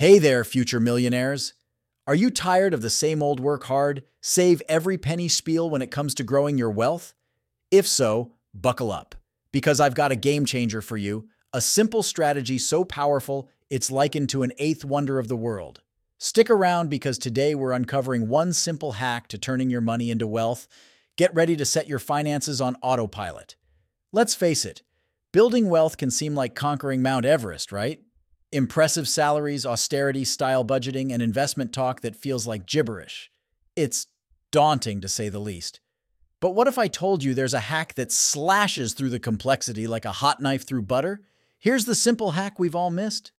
Hey there, future millionaires. Are you tired of the same old work hard, save every penny spiel when it comes to growing your wealth? If so, buckle up, because I've got a game changer for you, a simple strategy so powerful it's likened to an eighth wonder of the world. Stick around because today we're uncovering one simple hack to turning your money into wealth. Get ready to set your finances on autopilot. Let's face it, building wealth can seem like conquering Mount Everest, right? Impressive salaries, austerity style budgeting, and investment talk that feels like gibberish. It's daunting to say the least. But what if I told you there's a hack that slashes through the complexity like a hot knife through butter? Here's the simple hack we've all missed.